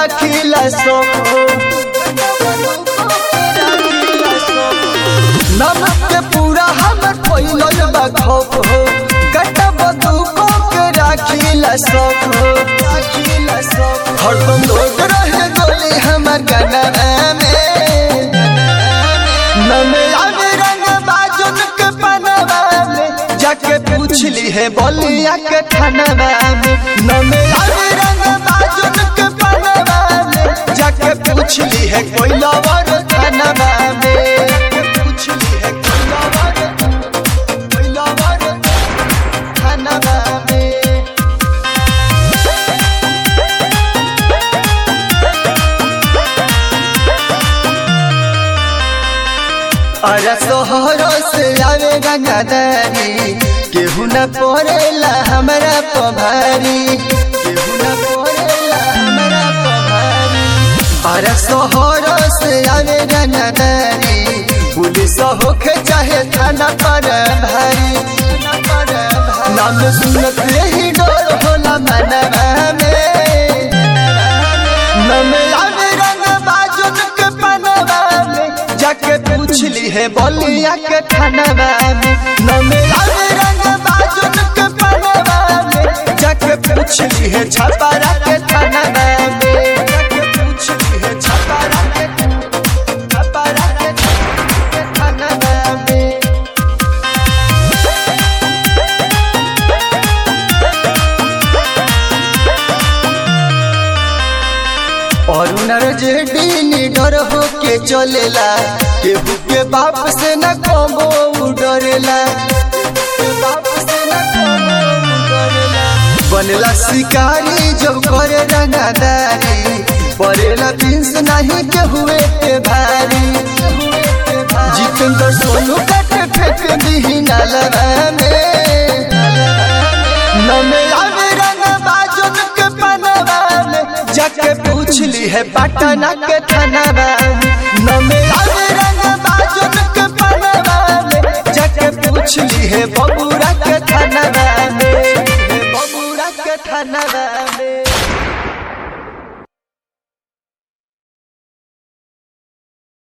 राखीला सो नमक के पूरा हमर फैलल बा खौफ हो कटा बंदूकों के राखीला सो हरदम लोग रहे गोली हमर गना में नमे आवे रंग बाजुन के पनवा में जाके पूछली है बलिया के थानवा में नमे आवे रंग बाजुन के पनवा में जाके पूछली है कोई लवर थानवा में पूछली है कोई लवर थानवा में अरे सोहरो से आवे गंगाधारी केहू न पड़ेला हमरा पभारी केहू न पड़ेला हमरा पभारी अरे सोहरो से आवे गंगाधारी पुलिस होके चाहे थाना पर भारी नाम सुनत ही डर होला मनवा में नमे आवे रंग बाजुन के पनवा में जाके पूछली है बलिया के थानवा में नमे आवे रंग बाजुन के पनवा में जाके पूछली है छपारा के थानवा में जाके पूछली है छपारा के थानवा में और नरजेडी निडर होके चलेला केहू के बाप से न कबो डरेला बनेला शिकारी जब करे रंगादारी परेला पिंस नहीं केहुए के भारी जितेंद्र सोनू कटे फेंक दी नालवा में नमे आवे रंग बाजुन के पनवा में जाके पूछली है पटना के थानवा नमे आवे रंग बाजुन के पनवा में जाके पूछली है बबुरा के थानवा।